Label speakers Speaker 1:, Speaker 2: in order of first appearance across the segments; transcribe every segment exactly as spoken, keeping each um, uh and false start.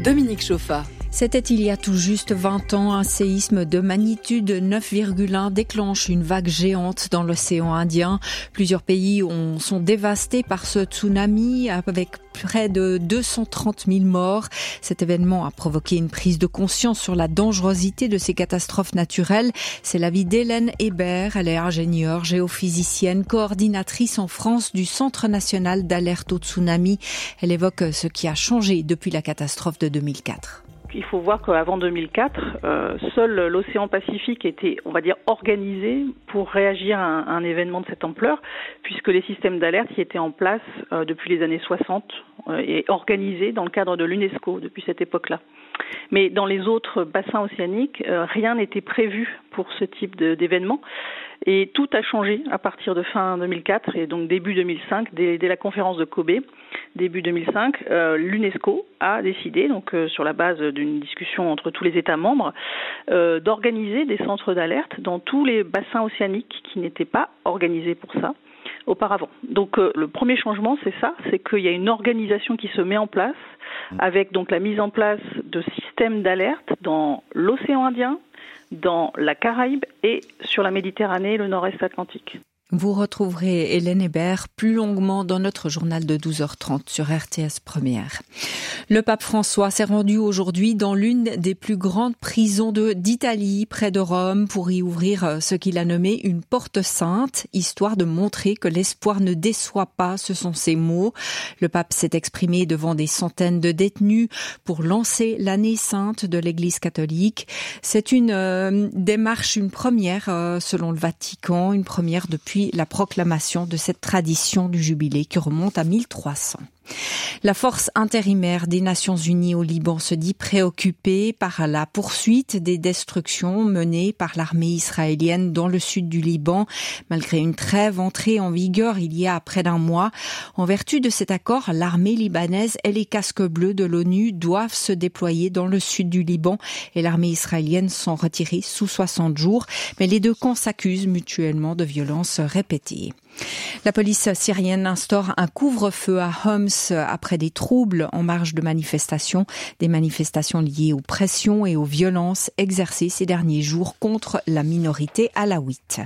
Speaker 1: Dominique Chauffa.
Speaker 2: C'était il y a tout juste vingt ans, un séisme de magnitude neuf virgule un déclenche une vague géante dans l'océan Indien. Plusieurs pays ont, sont dévastés par ce tsunami avec près de deux cent trente mille morts. Cet événement a provoqué une prise de conscience sur la dangerosité de ces catastrophes naturelles. C'est l'avis d'Hélène Hébert. Elle est ingénieure, géophysicienne, coordinatrice en France du Centre national d'alerte au tsunami. Elle évoque ce qui a changé depuis la catastrophe de deux mille quatre.
Speaker 3: Il faut voir qu'avant deux mille quatre, euh, seul l'océan Pacifique était, on va dire, organisé pour réagir à un, à un événement de cette ampleur, puisque les systèmes d'alerte y étaient en place euh, depuis les années soixante euh, et organisés dans le cadre de l'UNESCO depuis cette époque-là. Mais dans les autres bassins océaniques, euh, rien n'était prévu pour ce type de, d'événement. Et tout a changé à partir de fin deux mille quatre et donc début deux mille cinq, dès, dès la conférence de Kobe, début deux mille cinq, euh, l'UNESCO a décidé, donc euh, sur la base d'une discussion entre tous les États membres, euh, d'organiser des centres d'alerte dans tous les bassins océaniques qui n'étaient pas organisés pour ça auparavant. Donc euh, le premier changement, c'est ça, c'est qu'il y a une organisation qui se met en place avec donc la mise en place de systèmes d'alerte dans l'océan Indien, dans la Caraïbe et sur la Méditerranée et le nord-est atlantique.
Speaker 2: Vous retrouverez Hélène Hébert plus longuement dans notre journal de douze heures trente sur R T S Première. Le pape François s'est rendu aujourd'hui dans l'une des plus grandes prisons de, d'Italie, près de Rome, pour y ouvrir ce qu'il a nommé une porte sainte, histoire de montrer que l'espoir ne déçoit pas, ce sont ses mots. Le pape s'est exprimé devant des centaines de détenus pour lancer l'année sainte de l'Église catholique. C'est une euh, démarche, une première euh, selon le Vatican, une première depuis la proclamation de cette tradition du jubilé qui remonte à mille trois cents. La force intérimaire des Nations Unies au Liban se dit préoccupée par la poursuite des destructions menées par l'armée israélienne dans le sud du Liban, malgré une trêve entrée en vigueur il y a près d'un mois. En vertu de cet accord, l'armée libanaise et les casques bleus de l'ONU doivent se déployer dans le sud du Liban et l'armée israélienne s'en retirer sous soixante jours. Mais les deux camps s'accusent mutuellement de violences répétées. La police syrienne instaure un couvre-feu à Homs après des troubles en marge de manifestations, des manifestations liées aux pressions et aux violences exercées ces derniers jours contre la minorité alaouite.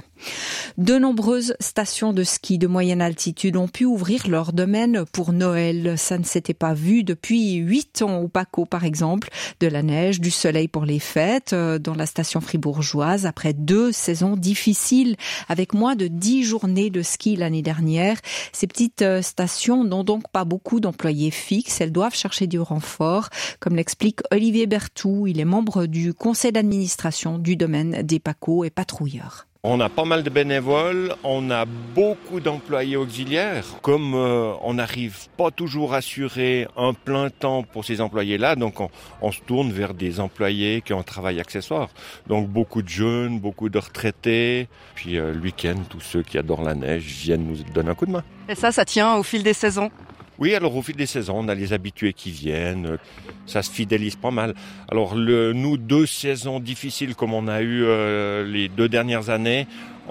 Speaker 2: De nombreuses stations de ski de moyenne altitude ont pu ouvrir leur domaine pour Noël. Ça ne s'était pas vu depuis huit ans au Paco, par exemple. De la neige, du soleil pour les fêtes dans la station fribourgeoise après deux saisons difficiles avec moins de dix journées de ski l'année dernière. Ces petites stations n'ont donc pas beaucoup d'employés fixes. Elles doivent chercher du renfort, comme l'explique Olivier Berthou. Il est membre du conseil d'administration du domaine des Paco et patrouilleurs.
Speaker 4: On a pas mal de bénévoles, on a beaucoup d'employés auxiliaires. Comme euh, on n'arrive pas toujours à assurer un plein temps pour ces employés-là, donc on, on se tourne vers des employés qui ont un travail accessoire. Donc beaucoup de jeunes, beaucoup de retraités. Puis euh, le week-end, tous ceux qui adorent la neige viennent nous donner un coup de main.
Speaker 1: Et ça, ça tient au fil des saisons ?
Speaker 4: Oui, alors au fil des saisons, on a les habitués qui viennent, ça se fidélise pas mal. Alors le, nous, deux saisons difficiles comme on a eu euh, les deux dernières années,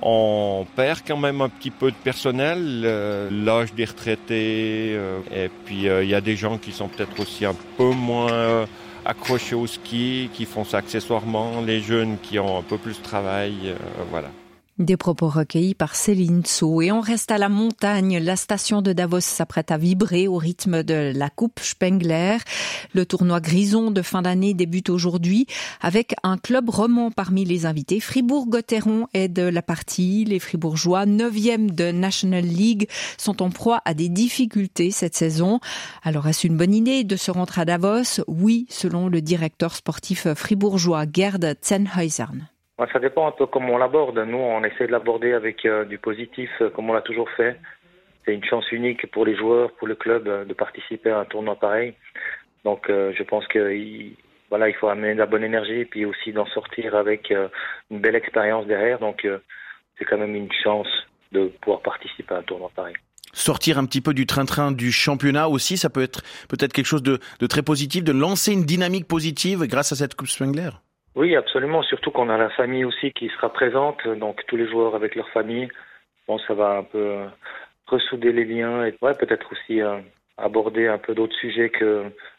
Speaker 4: on perd quand même un petit peu de personnel, euh, l'âge des retraités, euh, et puis il euh, y a des gens qui sont peut-être aussi un peu moins euh, accrochés au ski, qui font ça accessoirement, les jeunes qui ont un peu plus de travail, euh, voilà.
Speaker 2: Des propos recueillis par Céline Sceaux. Et on reste à la montagne. La station de Davos s'apprête à vibrer au rythme de la Coupe Spengler. Le tournoi Grison de fin d'année débute aujourd'hui avec un club roman parmi les invités. Fribourg-Gotteron est de la partie. Les Fribourgeois, neuvième de National League, sont en proie à des difficultés cette saison. Alors est-ce une bonne idée de se rendre à Davos ? Oui, selon le directeur sportif fribourgeois Gerd Zenhäusern.
Speaker 5: Ça dépend un peu comment on l'aborde. Nous, on essaie de l'aborder avec euh, du positif, euh, comme on l'a toujours fait. C'est une chance unique pour les joueurs, pour le club, euh, de participer à un tournoi pareil. Donc, euh, je pense que il, voilà, il faut amener de la bonne énergie et puis aussi d'en sortir avec euh, une belle expérience derrière. Donc, euh, c'est quand même une chance de pouvoir participer à un tournoi pareil.
Speaker 6: Sortir un petit peu du train-train du championnat aussi, ça peut être peut-être quelque chose de, de très positif, de lancer une dynamique positive grâce à cette Coupe Spengler.
Speaker 5: Oui, absolument. Surtout qu'on a la famille aussi qui sera présente, donc tous les joueurs avec leur famille. Bon, ça va un peu euh, ressouder les liens et ouais, peut-être aussi euh, aborder un peu d'autres sujets que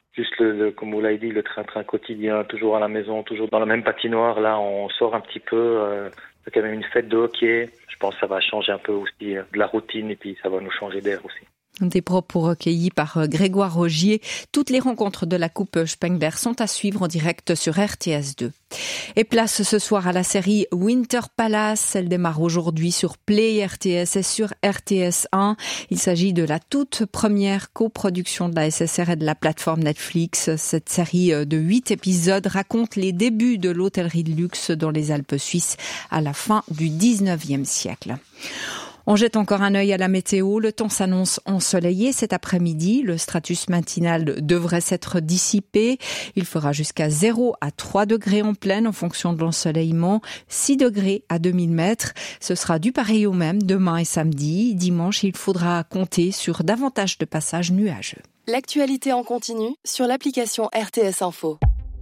Speaker 5: juste le, le comme vous l'avez dit, le train-train quotidien, toujours à la maison, toujours dans la même patinoire. Là, on sort un petit peu. Euh, c'est quand même une fête de hockey. Je pense que ça va changer un peu aussi euh, de la routine et puis ça va nous changer d'air aussi.
Speaker 2: Des propos recueillis par Grégoire Rogier. Toutes les rencontres de la Coupe Spengler sont à suivre en direct sur R T S deux. Et place ce soir à la série Winter Palace. Elle démarre aujourd'hui sur Play R T S et sur R T S un. Il s'agit de la toute première coproduction de la S S R et de la plateforme Netflix. Cette série de huit épisodes raconte les débuts de l'hôtellerie de luxe dans les Alpes suisses à la fin du dix-neuvième siècle. On jette encore un œil à la météo. Le temps s'annonce ensoleillé cet après-midi. Le stratus matinal devrait s'être dissipé. Il fera jusqu'à zéro à trois degrés en pleine en fonction de l'ensoleillement, six degrés à deux mille mètres. Ce sera du pareil au même demain et samedi. Dimanche, il faudra compter sur davantage de passages nuageux.
Speaker 1: L'actualité en continu sur l'application R T S Info.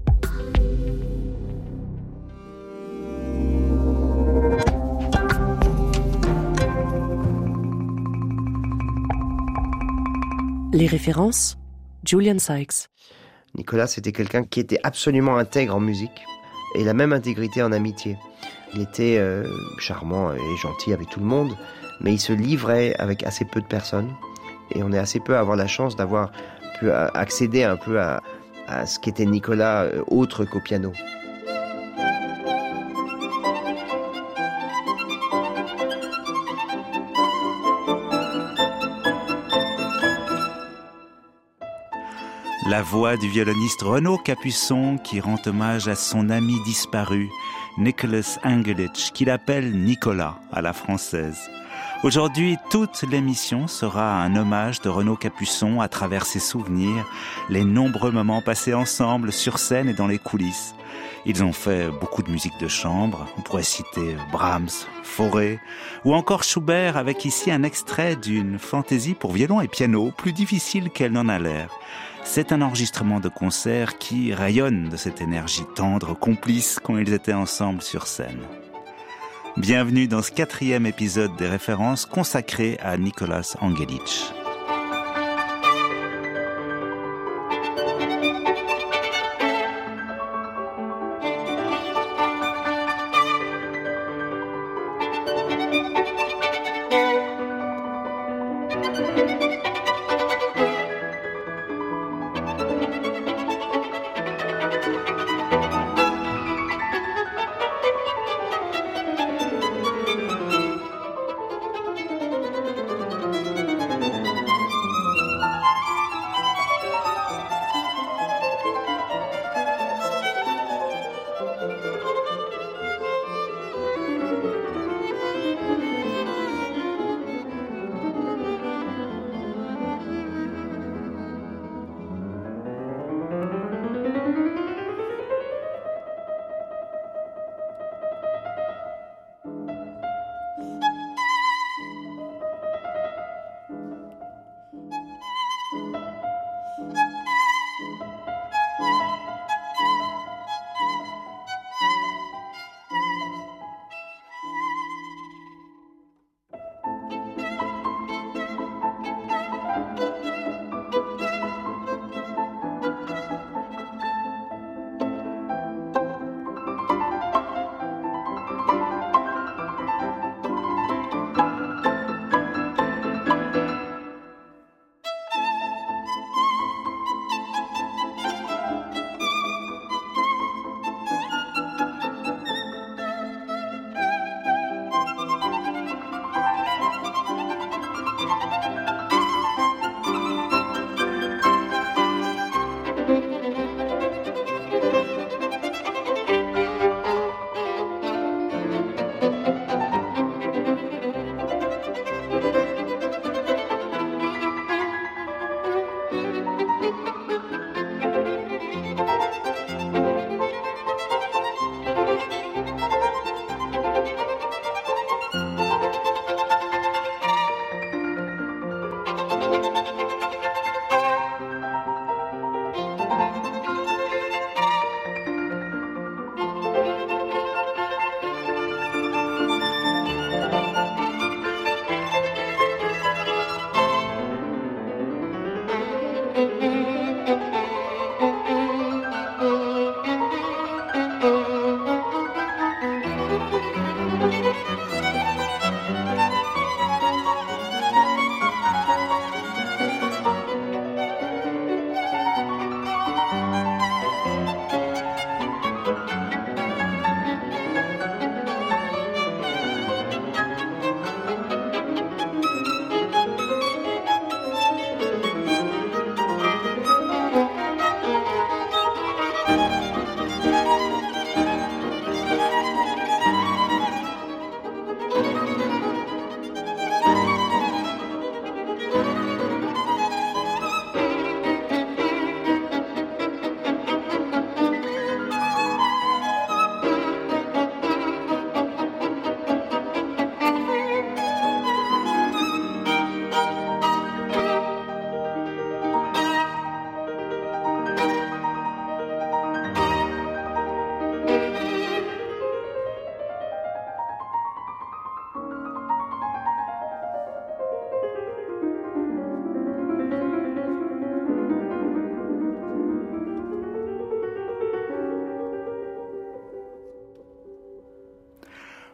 Speaker 1: Les références, Julian Sykes.
Speaker 7: Nicolas, c'était quelqu'un qui était absolument intègre en musique et la même intégrité en amitié. Il était euh, charmant et gentil avec tout le monde, mais il se livrait avec assez peu de personnes et on est assez peu à avoir la chance d'avoir pu accéder un peu à, à ce qu'était Nicolas euh, autre qu'au piano.
Speaker 8: La voix du violoniste Renaud Capuçon qui rend hommage à son ami disparu, Nicholas Angelich, qu'il appelle Nicolas à la française. Aujourd'hui, toute l'émission sera un hommage de Renaud Capuçon à travers ses souvenirs, les nombreux moments passés ensemble sur scène et dans les coulisses. Ils ont fait beaucoup de musique de chambre, on pourrait citer Brahms, Fauré, ou encore Schubert avec ici un extrait d'une fantaisie pour violon et piano, plus difficile qu'elle n'en a l'air. C'est un enregistrement de concert qui rayonne de cette énergie tendre, complice quand ils étaient ensemble sur scène. Bienvenue dans ce quatrième épisode des références consacré à Nicholas Angelich.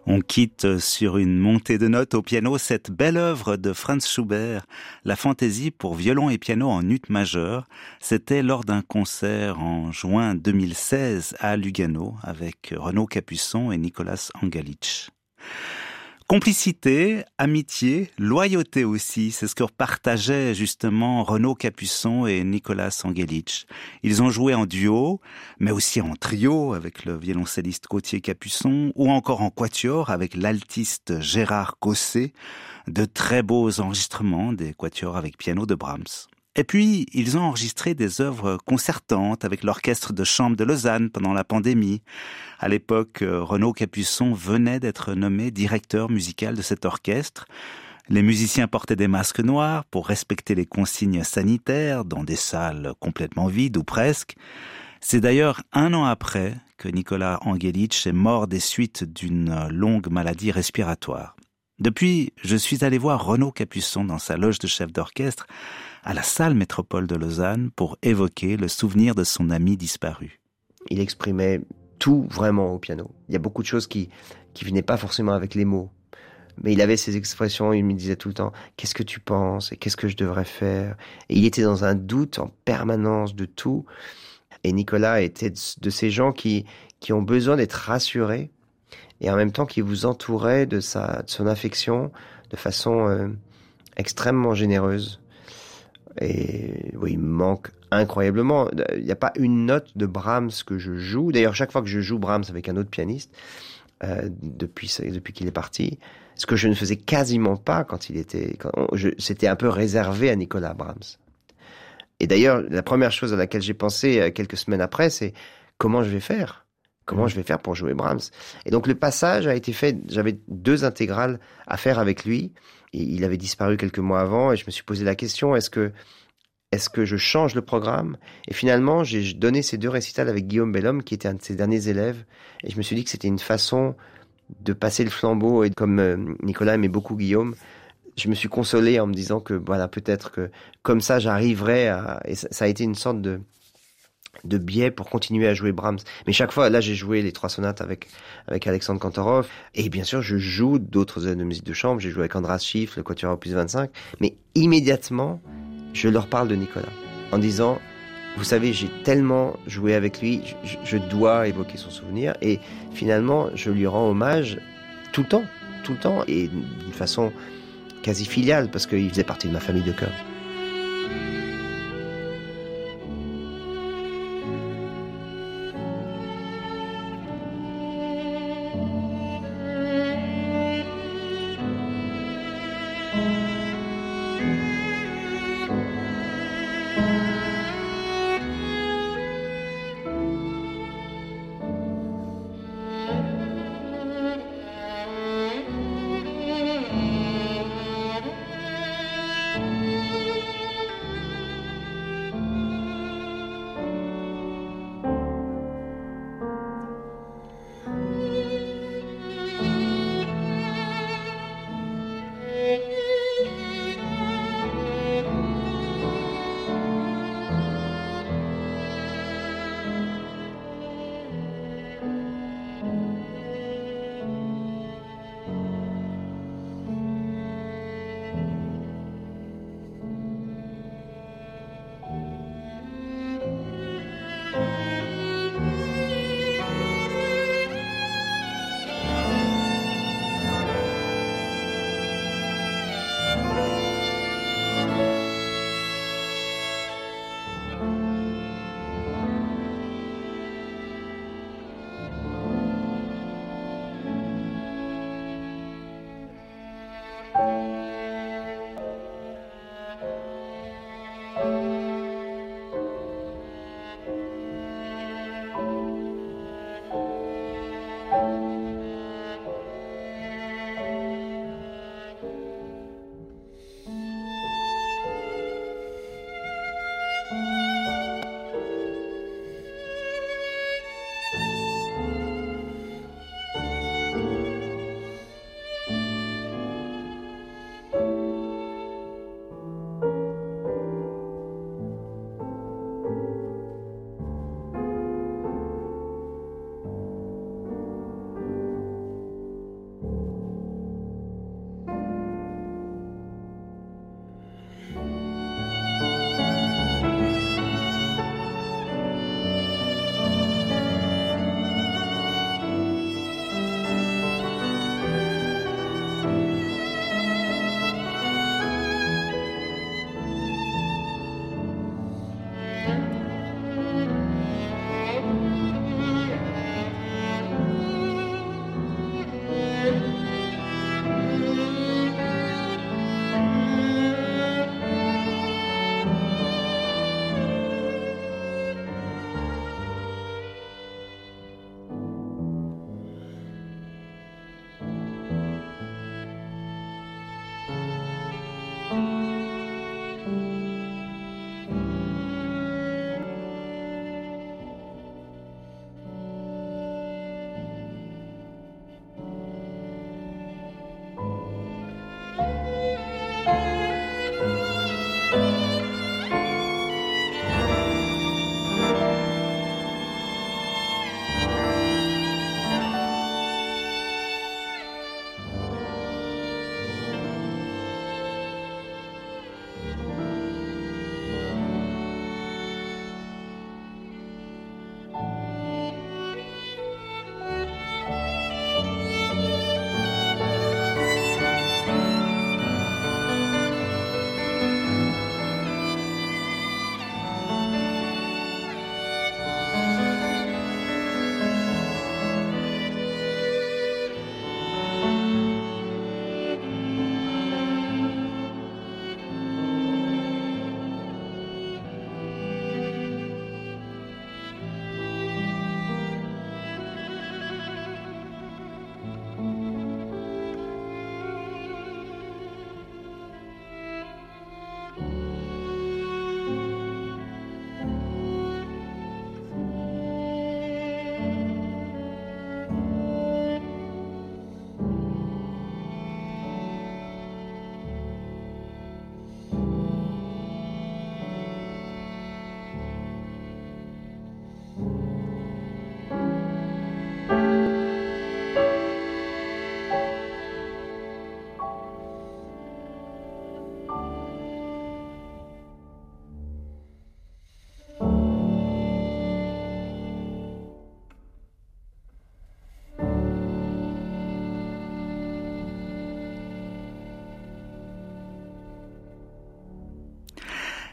Speaker 8: On quitte sur une montée de notes au piano cette belle œuvre de Franz Schubert, la fantaisie pour violon et piano en ut majeur. C'était lors d'un concert en juin deux mille seize à Lugano avec Renaud Capuçon et Nicolas Angelic. Complicité, amitié, loyauté aussi, c'est ce que partageaient justement Renaud Capuçon et Nicolas Angelic. Ils ont joué en duo, mais aussi en trio avec le violoncelliste Gauthier Capuçon, ou encore en quatuor avec l'altiste Gérard Gosset. De très beaux enregistrements des quatuors avec piano de Brahms. Et puis, ils ont enregistré des œuvres concertantes avec l'orchestre de chambre de Lausanne pendant la pandémie. À l'époque, Renaud Capuçon venait d'être nommé directeur musical de cet orchestre. Les musiciens portaient des masques noirs pour respecter les consignes sanitaires dans des salles complètement vides ou presque. C'est d'ailleurs un an après que Nicolas Angelic est mort des suites d'une longue maladie respiratoire. Depuis, je suis allé voir Renaud Capuçon dans sa loge de chef d'orchestre à la salle métropole de Lausanne pour évoquer le souvenir de son ami disparu.
Speaker 7: Il exprimait tout vraiment au piano. Il y a beaucoup de choses qui qui venaient pas forcément avec les mots. Mais il avait ces expressions, il me disait tout le temps « Qu'est-ce que tu penses ? Et qu'est-ce que je devrais faire ?» Et il était dans un doute en permanence de tout. Et Nicolas était de ces gens qui, qui ont besoin d'être rassurés et en même temps qui vous entouraient de, sa, de son affection de façon euh, extrêmement généreuse. Et oui, il me manque incroyablement. Il n'y a pas une note de Brahms que je joue. D'ailleurs, chaque fois que je joue Brahms avec un autre pianiste, euh, depuis, depuis qu'il est parti, ce que je ne faisais quasiment pas quand il était... Quand je, c'était un peu réservé à Nicolas Brahms. Et d'ailleurs, la première chose à laquelle j'ai pensé quelques semaines après, c'est comment je vais faire ? Comment je vais faire pour jouer Brahms ? Et donc le passage a été fait, j'avais deux intégrales à faire avec lui. Et il avait disparu quelques mois avant et je me suis posé la question, est-ce que, est-ce que je change le programme ? Et finalement, j'ai donné ces deux récitals avec Guillaume Bellhomme, qui était un de ses derniers élèves. Et je me suis dit que c'était une façon de passer le flambeau. Et comme euh, Nicolas aimait beaucoup Guillaume, je me suis consolé en me disant que voilà, peut-être que comme ça, j'arriverai à... Et ça, ça a été une sorte de... de biais pour continuer à jouer Brahms. Mais chaque fois, là, j'ai joué les trois sonates avec avec Alexandre Kantorov. Et bien sûr, je joue d'autres œuvres de musique de chambre. J'ai joué avec Andras Schiff, le Quatuor Opus vingt-cinq. Mais immédiatement, je leur parle de Nicolas. En disant, vous savez, j'ai tellement joué avec lui, je, je dois évoquer son souvenir. Et finalement, je lui rends hommage tout le temps. Tout le temps. Et d'une façon quasi filiale, parce qu'il faisait partie de ma famille de cœur.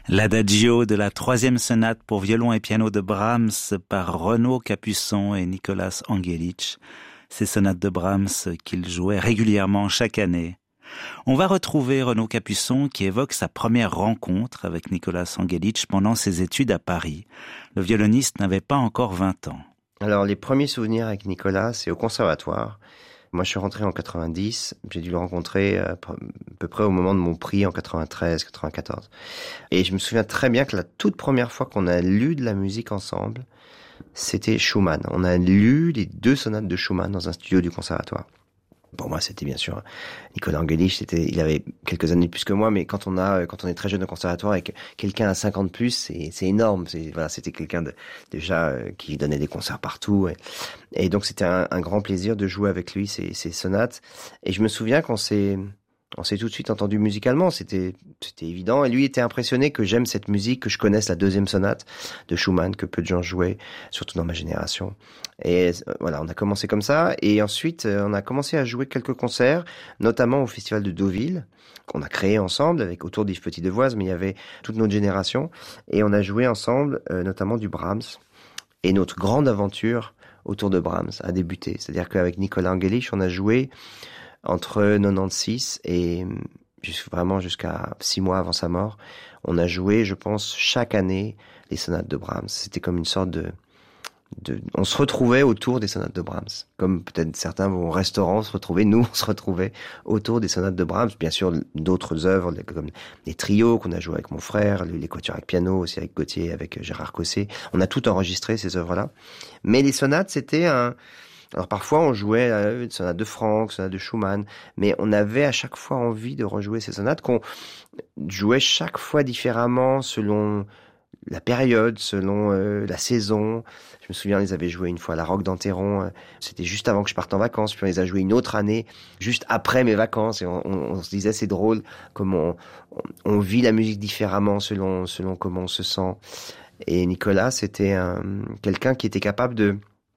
Speaker 8: L'adagio de la troisième sonate pour violon et piano de Brahms par Renaud Capuçon et Nicolas Angelich. Ces sonates de Brahms qu'il jouait régulièrement chaque année. On va retrouver Renaud Capuçon qui évoque sa première rencontre avec Nicolas Angelich pendant ses études à Paris. Le violoniste n'avait pas encore vingt ans.
Speaker 7: Alors, les premiers souvenirs avec Nicolas, c'est au conservatoire. Moi, je suis rentré en quatre-vingt-dix. J'ai dû le rencontrer à peu près au moment de mon prix en quatre-vingt-treize, quatre-vingt-quatorze. Et je me souviens très bien que la toute première fois qu'on a lu de la musique ensemble, c'était Schumann. On a lu les deux sonates de Schumann dans un studio du conservatoire. Pour moi, c'était bien sûr Nicolas Angelich. C'était, il avait quelques années de plus que moi, mais quand on a, quand on est très jeune au conservatoire et que quelqu'un à cinquante plus, c'est, c'est énorme. C'est, voilà, c'était quelqu'un de, déjà euh, qui donnait des concerts partout. Et, et donc, c'était un, un grand plaisir de jouer avec lui ces, ces sonates. Et je me souviens qu'on s'est, on s'est tout de suite entendu musicalement. C'était, c'était évident. Et lui était impressionné que j'aime cette musique, que je connaisse la deuxième sonate de Schumann, que peu de gens jouaient, surtout dans ma génération. Et voilà, on a commencé comme ça. Et ensuite, on a commencé à jouer quelques concerts, notamment au Festival de Deauville, qu'on a créé ensemble, avec autour d'Yves Petit-Devoise, mais il y avait toute notre génération. Et on a joué ensemble, euh, notamment du Brahms. Et notre grande aventure autour de Brahms a débuté. C'est-à-dire qu'avec Nicolas Angelich, on a joué entre quatre-vingt-seize et vraiment jusqu'à six mois avant sa mort. On a joué, je pense, chaque année les sonates de Brahms. C'était comme une sorte de... De, on se retrouvait autour des sonates de Brahms. Comme peut-être certains vont au restaurant se retrouver, nous on se retrouvait autour des sonates de Brahms. Bien sûr, d'autres œuvres, comme les trios qu'on a joué avec mon frère, les quatuors avec piano, aussi avec Gauthier, avec Gérard Cosset. On a tout enregistré, ces œuvres-là. Mais les sonates, c'était un... Alors parfois on jouait euh, une sonate de Franck, une sonate de Schumann, mais on avait à chaque fois envie de rejouer ces sonates qu'on jouait chaque fois différemment selon la période, selon euh, la saison. Je me souviens, on les avait joués une fois à la Roque d'Enterron, euh, c'était juste avant que je parte en vacances, puis on les a joués une autre année, juste après mes vacances, et on, on, on se disait c'est drôle comment on, on, on vit la musique différemment selon, selon comment on se sent. Et Nicolas, c'était un, quelqu'un qui était capable de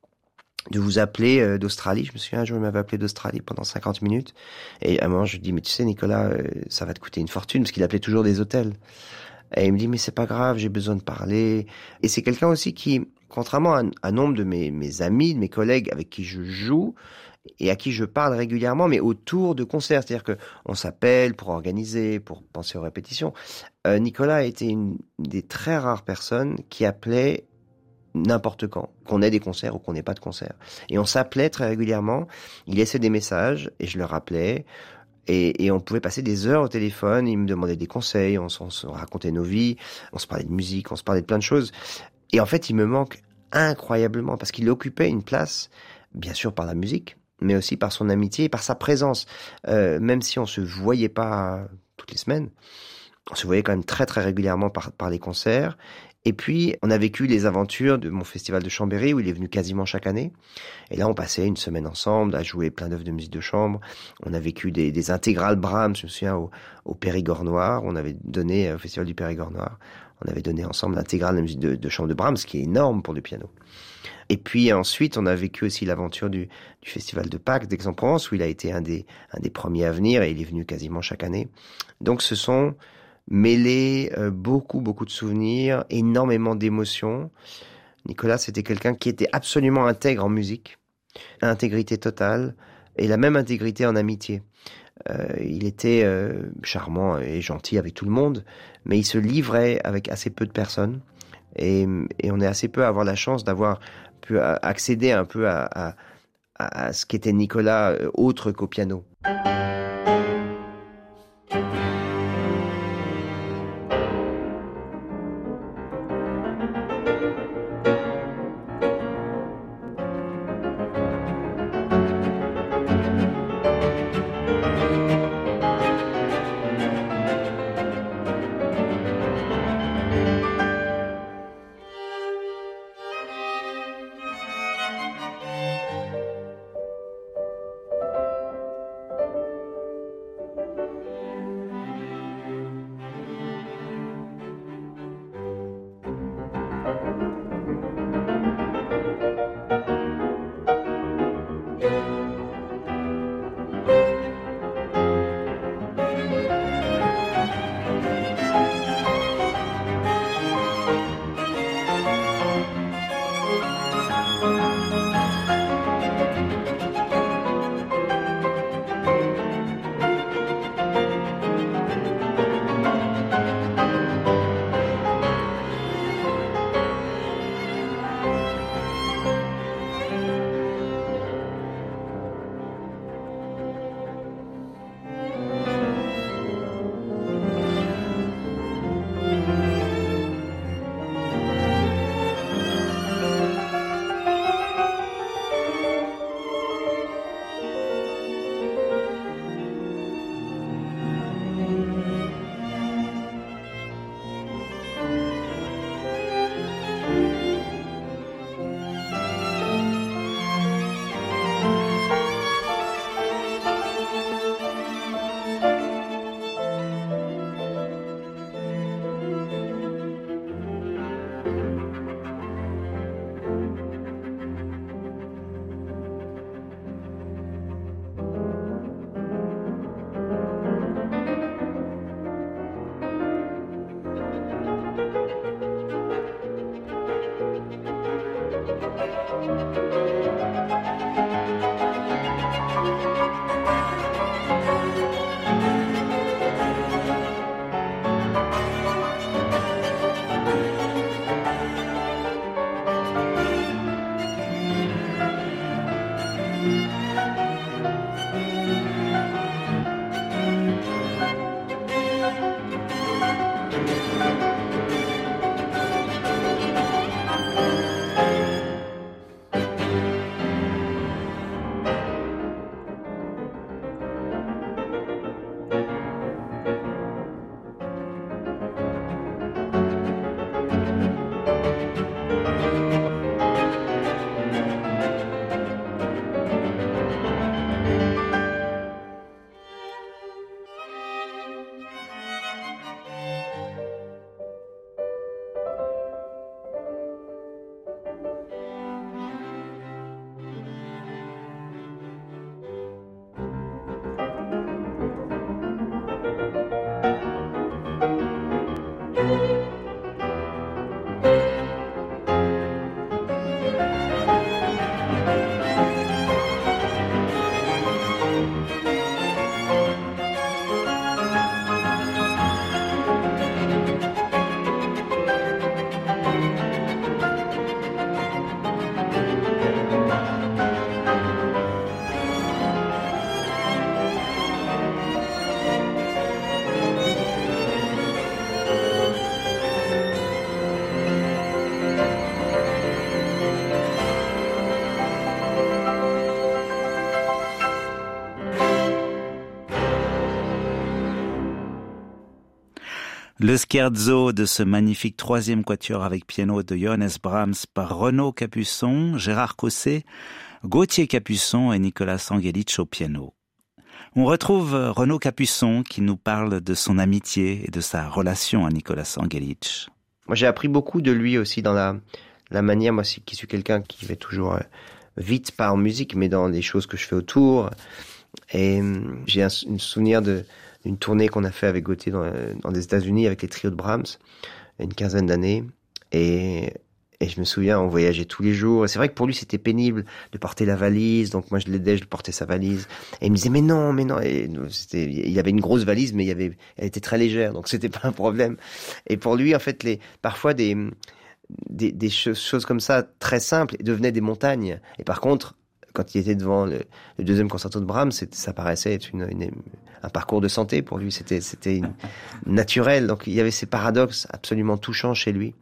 Speaker 7: de vous appeler euh, d'Australie. Je me souviens, un jour, il m'avait appelé d'Australie pendant cinquante minutes. Et à un moment, je lui dis, mais tu sais, Nicolas, euh, ça va te coûter une fortune, parce qu'il appelait toujours des hôtels. Et il me dit, mais c'est pas grave, j'ai besoin de parler. Et c'est quelqu'un aussi qui, contrairement à un nombre de mes, mes amis, de mes collègues avec qui je joue, et à qui je parle régulièrement, mais autour de concerts. C'est-à-dire que on s'appelle pour organiser, pour penser aux répétitions. Euh, Nicolas a été une des très rares personnes qui appelait n'importe quand, qu'on ait des concerts ou qu'on n'ait pas de concerts. Et on s'appelait très régulièrement, il laissait des messages, et je le rappelais, et, et on pouvait passer des heures au téléphone, il me demandait des conseils, on, on se racontait nos vies, on se parlait de musique, on se parlait de plein de choses. Et en fait, il me manque incroyablement, parce qu'il occupait une place, bien sûr par la musique, mais aussi par son amitié et par sa présence. Euh, même si on se voyait pas toutes les semaines, on se voyait quand même très très régulièrement par, par les concerts. Et puis, on a vécu les aventures de mon festival de Chambéry, où il est venu quasiment chaque année. Et là, on passait une semaine ensemble à jouer plein d'œuvres de musique de chambre. On a vécu des, des intégrales Brahms, je me souviens, au, au Périgord Noir. On avait donné, au festival du Périgord Noir, on avait donné ensemble l'intégrale de musique de, de chambre de Brahms, ce qui est énorme pour le piano. Et puis ensuite, on a vécu aussi l'aventure du, du festival de Pâques d'Aix-en-Provence, où il a été un des, un des premiers à venir, et il est venu quasiment chaque année. Donc, ce sont mêlé euh, beaucoup, beaucoup de souvenirs, énormément d'émotions. Nicolas, c'était quelqu'un qui était absolument intègre en musique, intégrité totale, et la même intégrité en amitié. Euh, il était euh, charmant et gentil avec tout le monde, mais il se livrait avec assez peu de personnes, et, et on est assez peu à avoir la chance d'avoir pu accéder un peu à, à, à ce qu'était Nicolas euh, autre qu'au piano.
Speaker 8: Le scherzo de ce magnifique troisième quatuor avec piano de Johannes Brahms par Renaud Capuçon, Gérard Cosset, Gauthier Capuçon et Nicolas Angelich au piano. On retrouve Renaud Capuçon qui nous parle de son amitié et de sa relation à Nicolas Angelich.
Speaker 7: Moi, j'ai appris beaucoup de lui aussi dans la, la manière, moi qui suis quelqu'un qui fait toujours euh, vite, pas en musique, mais dans les choses que je fais autour. Et euh, j'ai un, un souvenir de une tournée qu'on a fait avec Gauthier dans, dans les États-Unis avec les trios de Brahms, il y a une quinzaine d'années. Et, et je me souviens, on voyageait tous les jours. Et c'est vrai que pour lui, c'était pénible de porter la valise. Donc moi, je l'aidais, je portais sa valise. Et il me disait, mais non, mais non. Et c'était, il avait une grosse valise, mais il y avait, elle était très légère. Donc c'était pas un problème. Et pour lui, en fait, les, parfois des, des, des choses comme ça, très simples, devenaient des montagnes. Et par contre, quand il était devant le, le deuxième concerto de Brahms, ça paraissait être une, une, un parcours de santé pour lui. C'était, c'était une, naturel. Donc il y avait ces paradoxes absolument touchants chez lui.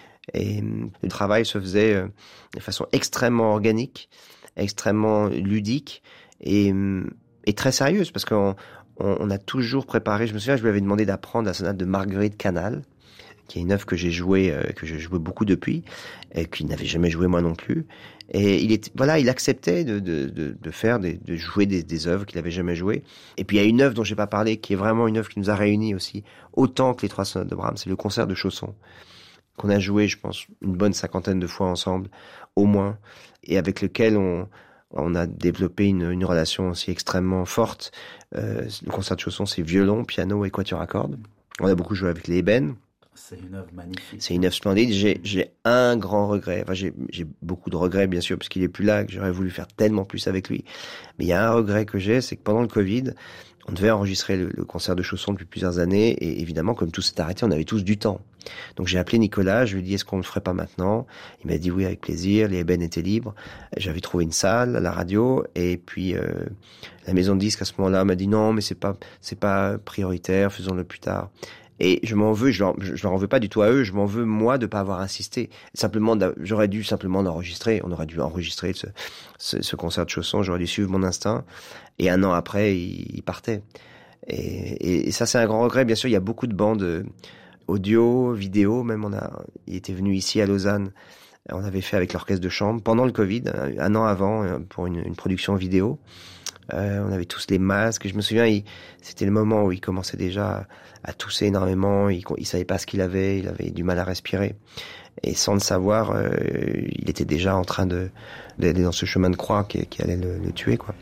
Speaker 7: Et le travail se faisait euh, de façon extrêmement organique, extrêmement ludique et, et très sérieuse, parce qu'on on, on a toujours préparé. Je me souviens, je lui avais demandé d'apprendre la sonate de Marguerite Canal, qui est une œuvre que j'ai jouée, euh, que j'ai joué beaucoup depuis, et qu'il n'avait jamais joué moi non plus. Et il était, voilà, il acceptait de, de, de, de faire, des, de jouer des, des œuvres qu'il n'avait jamais jouées. Et puis il y a une œuvre dont j'ai pas parlé, qui est vraiment une œuvre qui nous a réunis aussi, autant que les trois sonates de Brahms, c'est le concert de Chausson, qu'on a joué, je pense, une bonne cinquantaine de fois ensemble, au moins, et avec lequel on, on a développé une, une relation aussi extrêmement forte. Euh, le concert de Chausson, c'est violon, piano et quatuor à cordes. On a beaucoup joué avec les ébènes.
Speaker 8: C'est une œuvre magnifique.
Speaker 7: C'est une œuvre splendide. J'ai, j'ai un grand regret. Enfin, j'ai, j'ai beaucoup de regrets, bien sûr, parce qu'il est plus là, que j'aurais voulu faire tellement plus avec lui. Mais il y a un regret que j'ai, c'est que pendant le Covid, on devait enregistrer le, le concert de Chausson depuis plusieurs années. Et évidemment, comme tout s'est arrêté, on avait tous du temps. Donc j'ai appelé Nicolas, je lui ai dit, est-ce qu'on le ferait pas maintenant? Il m'a dit oui, avec plaisir. Les ébènes étaient libres. J'avais trouvé une salle à la radio. Et puis, euh, la maison de disques, à ce moment-là, m'a dit non, mais c'est pas, c'est pas prioritaire, faisons-le plus tard. Et je m'en veux, je leur, je leur en veux pas du tout à eux, je m'en veux moi de pas avoir insisté. Simplement, j'aurais dû simplement l'enregistrer, on aurait dû enregistrer ce, ce, ce concert de Chausson, j'aurais dû suivre mon instinct. Et un an après, il, il partait. Et, et, et ça, c'est un grand regret. Bien sûr, il y a beaucoup de bandes audio, vidéo, même on a, il était venu ici à Lausanne. On avait fait avec l'orchestre de chambre pendant le Covid, un an avant, pour une, une production vidéo. Euh, on avait tous les masques. Et je me souviens, il, c'était le moment où il commençait déjà à, à tousser énormément. Il, il savait pas ce qu'il avait. Il avait du mal à respirer. Et sans le savoir, euh, il était déjà en train de d'aller dans ce chemin de croix qui, qui allait le, le tuer, quoi.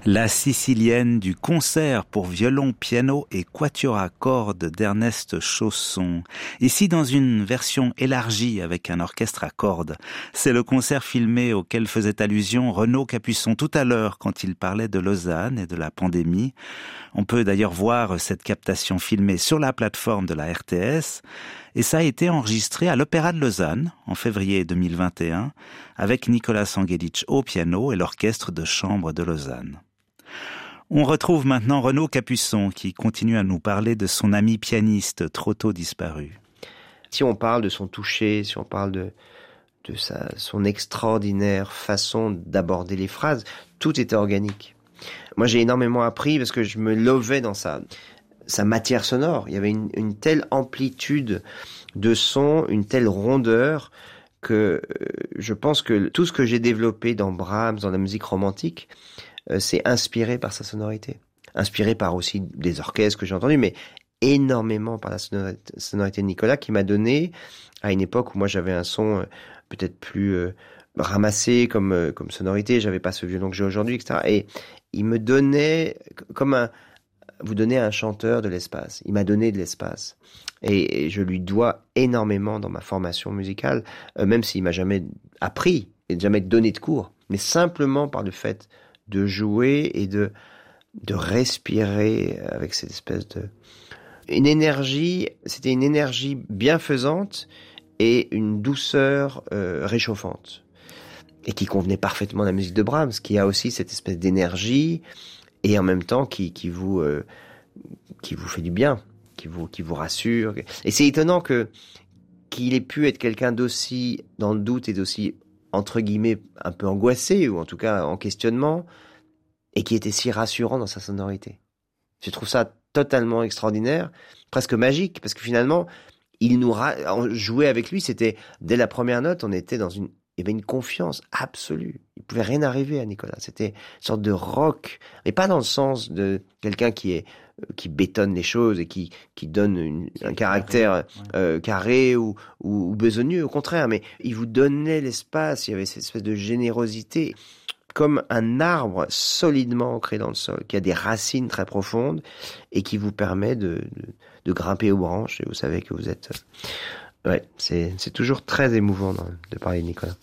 Speaker 8: La Sicilienne du concert pour violon, piano et quatuor à cordes d'Ernest Chausson. Ici dans une version élargie avec un orchestre à cordes. C'est le concert filmé auquel faisait allusion Renaud Capuçon tout à l'heure quand il parlait de Lausanne et de la pandémie. On peut d'ailleurs voir cette captation filmée sur la plateforme de la R T S. Et ça a été enregistré à l'Opéra de Lausanne en février deux mille vingt et un avec Nicolas Angelitch au piano et l'orchestre de chambre de Lausanne. On retrouve maintenant Renaud Capuçon qui continue à nous parler de son ami pianiste trop tôt disparu.
Speaker 7: Si on parle de son toucher, si on parle de, de sa, son extraordinaire façon d'aborder les phrases, tout était organique. Moi, j'ai énormément appris parce que je me lovais dans sa, sa matière sonore. Il y avait une, une telle amplitude de son, une telle rondeur que euh, je pense que tout ce que j'ai développé dans Brahms, dans la musique romantique, euh, c'est inspiré par sa sonorité. Inspiré par aussi des orchestres que j'ai entendus, mais énormément par la sonorité, sonorité de Nicolas qui m'a donné, à une époque où moi j'avais un son euh, peut-être plus euh, ramassé comme, euh, comme sonorité, j'avais pas ce violon que j'ai aujourd'hui, et cetera. Et il me donnait comme un, vous donnez à un chanteur de l'espace. Il m'a donné de l'espace. Et, et je lui dois énormément dans ma formation musicale, euh, même s'il m'a jamais appris et jamais donné de cours, mais simplement par le fait de jouer et de, de respirer avec cette espèce de, une énergie, c'était une énergie bienfaisante et une douceur euh, réchauffante. Et qui convenait parfaitement à la musique de Brahms, qui a aussi cette espèce d'énergie et en même temps qui, qui vous, euh, qui vous fait du bien, qui vous, qui vous rassure. Et c'est étonnant que, qu'il ait pu être quelqu'un d'aussi dans le doute et d'aussi, entre guillemets, un peu angoissé, ou en tout cas en questionnement, et qui était si rassurant dans sa sonorité. Je trouve ça totalement extraordinaire, presque magique, parce que finalement, il nous ra... jouer avec lui, c'était, dès la première note, on était dans une, il y avait une confiance absolue. Il pouvait rien arriver à Nicolas. C'était une sorte de rock, mais pas dans le sens de quelqu'un qui est, qui bétonne les choses et qui, qui donne une, un caractère euh, carré ou, ou, ou besogneux. Au contraire, mais il vous donnait l'espace. Il y avait cette espèce de générosité, comme un arbre solidement ancré dans le sol, qui a des racines très profondes et qui vous permet de, de, de grimper aux branches. Et vous savez que vous êtes... Ouais, c'est, c'est toujours très émouvant de parler de Nicolas.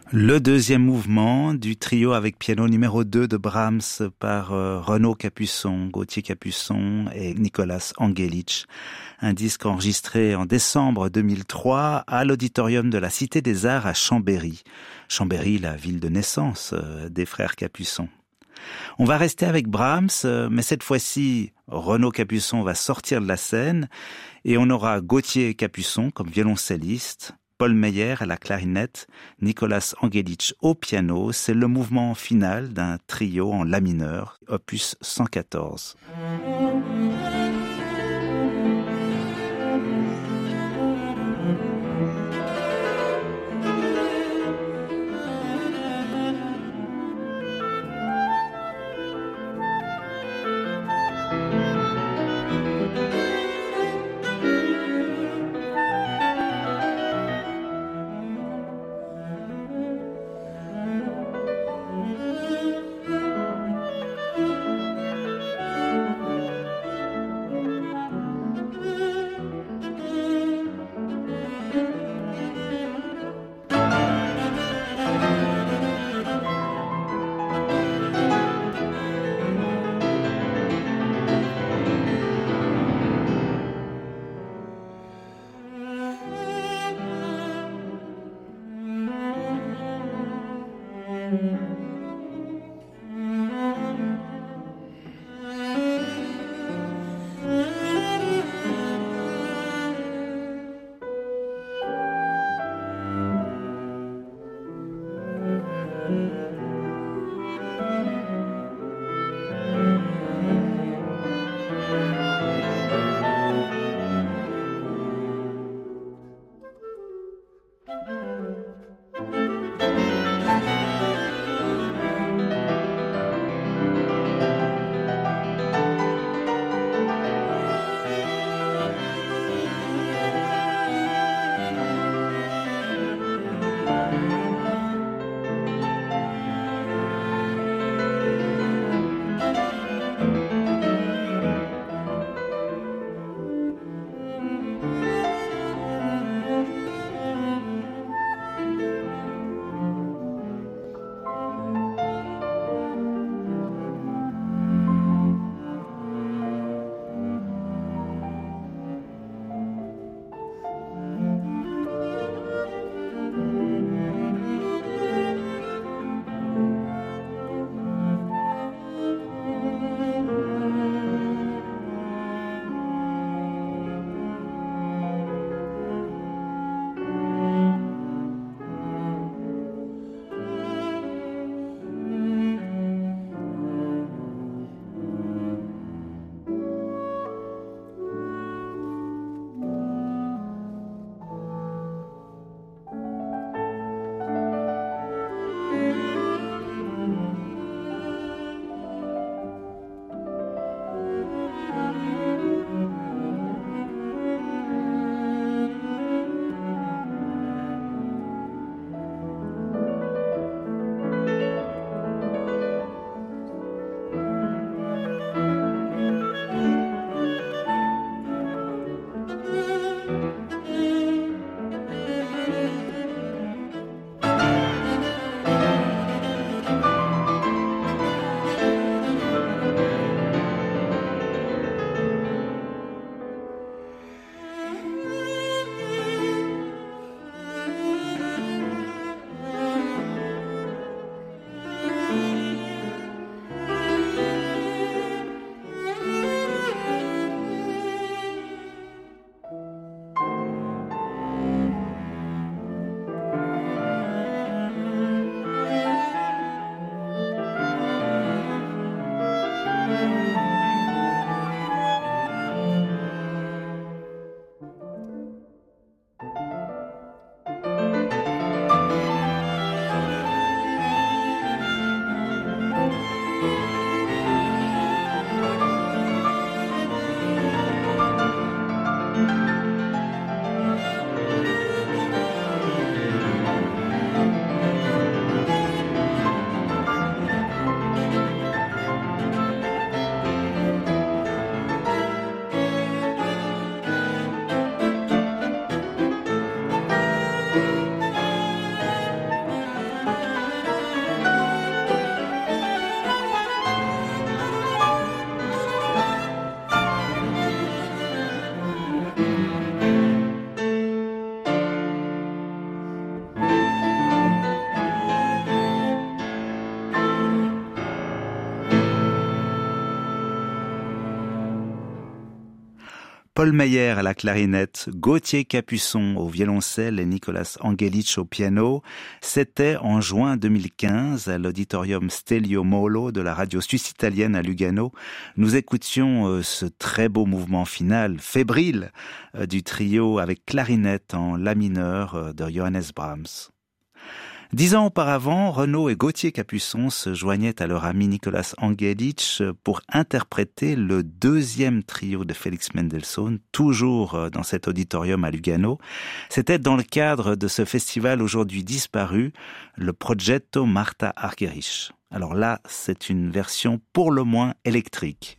Speaker 8: Le deuxième mouvement du trio avec piano numéro deux de Brahms par euh, Renaud Capuçon, Gauthier Capuçon et Nicolas Angelich. Un disque enregistré en décembre deux mille trois à l'auditorium de la Cité des Arts à Chambéry. Chambéry, la ville de naissance euh, des frères Capuçon. On va rester avec Brahms, euh, mais cette fois-ci, Renaud Capuçon va sortir de la scène et on aura Gauthier Capuçon comme violoncelliste, Paul Meyer à la clarinette, Nicolas Angelich au piano. C'est le mouvement final d'un trio en la mineur, opus cent quatorze. Paul Meyer à la clarinette, Gauthier Capuçon au violoncelle et Nicolas Angelic au piano. C'était en juin deux mille quinze à l'auditorium Stelio Molo de la radio suisse italienne à Lugano. Nous écoutions euh, ce très beau mouvement final, fébrile, euh, du trio avec clarinette en la mineur euh, de Johannes Brahms. Dix ans auparavant, Renaud et Gauthier Capuçon se joignaient à leur ami Nicolas Angelic pour interpréter le deuxième trio de Félix Mendelssohn, toujours dans cet auditorium à Lugano. C'était dans le cadre de ce festival aujourd'hui disparu, le Progetto Martha Argerich. Alors là, c'est une version pour le moins électrique.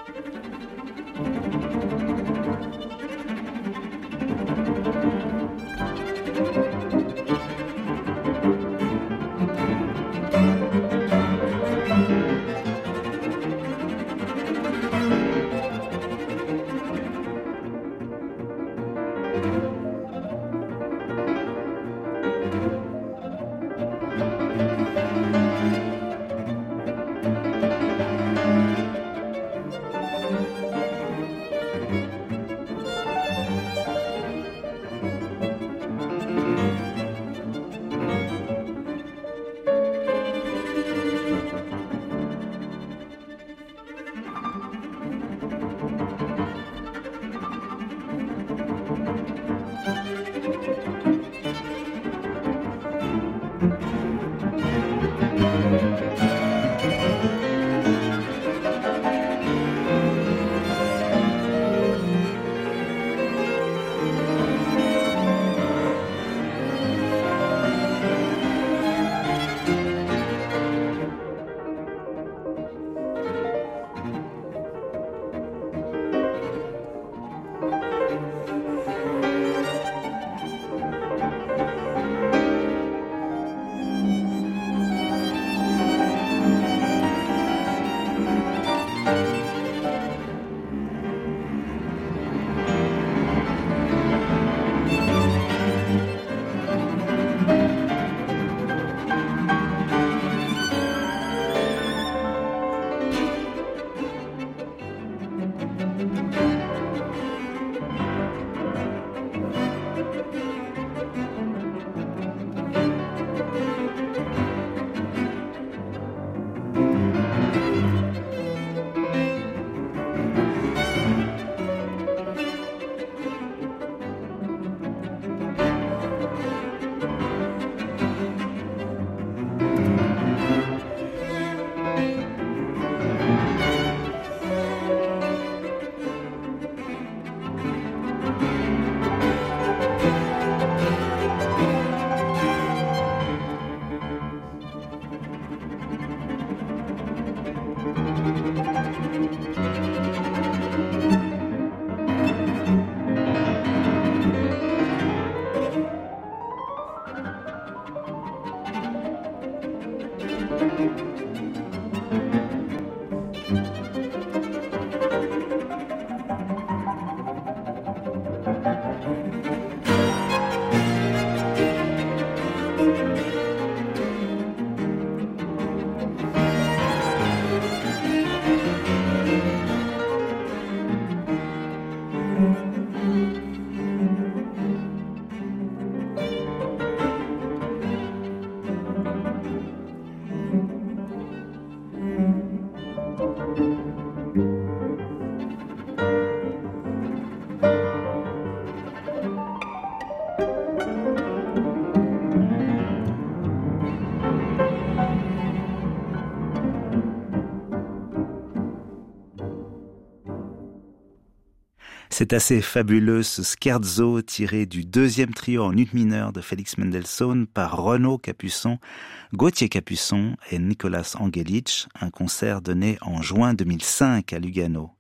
Speaker 8: C'est assez fabuleux ce scherzo tiré du deuxième trio en ut mineur de Félix Mendelssohn par Renaud Capuçon, Gauthier Capuçon et Nicolas Angelic, un concert donné en juin deux mille cinq à Lugano.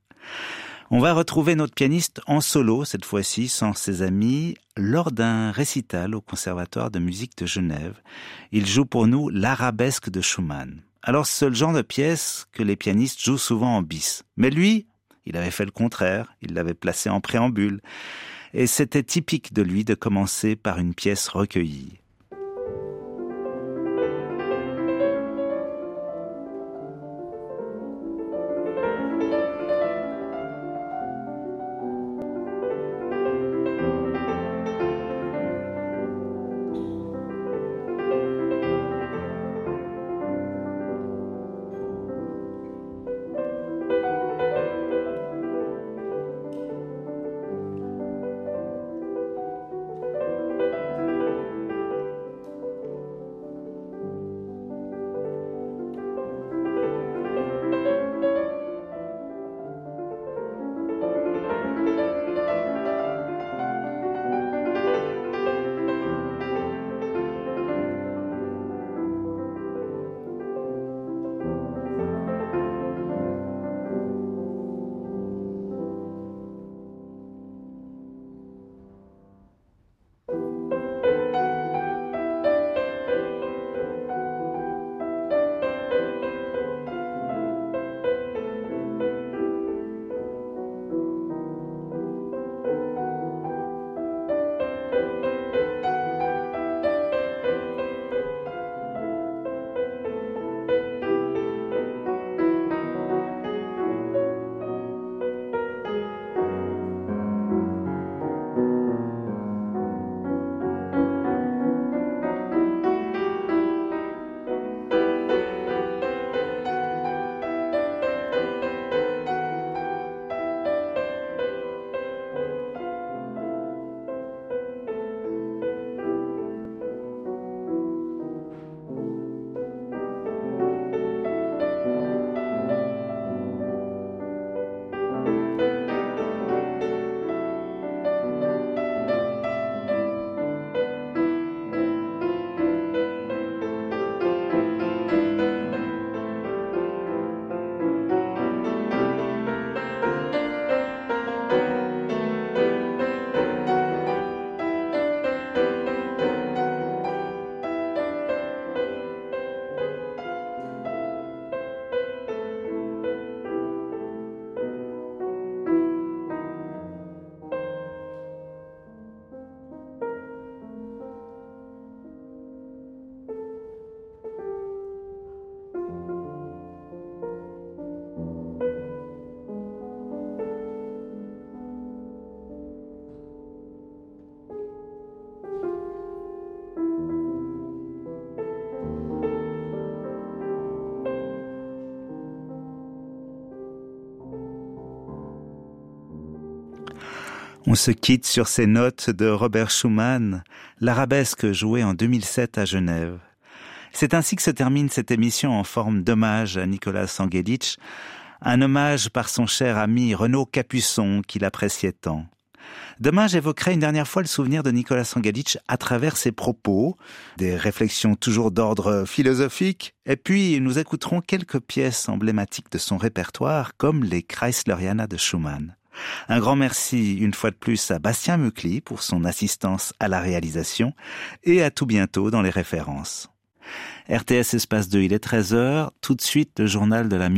Speaker 8: On va retrouver notre pianiste en solo, cette fois-ci sans ses amis, lors d'un récital au Conservatoire de musique de Genève. Il joue pour nous l'arabesque de Schumann. Alors c'est le genre de pièce que les pianistes jouent souvent en bis. Mais lui, il avait fait le contraire, il l'avait placé en préambule. Et c'était typique de lui de commencer par une pièce recueillie. On se quitte sur ces notes de Robert Schumann, l'arabesque jouée en deux mille sept à Genève. C'est ainsi que se termine cette émission en forme d'hommage à Nicolas Angelitch, un hommage par son cher ami Renaud Capuçon qu'il appréciait tant. Demain, j'évoquerai une dernière fois le souvenir de Nicolas Angelitch à travers ses propos, des réflexions toujours d'ordre philosophique, et puis nous écouterons quelques pièces emblématiques de son répertoire, comme les Kreisleriana de Schumann. Un grand merci une fois de plus à Bastien Mucli pour son assistance à la réalisation, et à tout bientôt dans les références. R T S Espace deux, il est treize heures, tout de suite le journal de la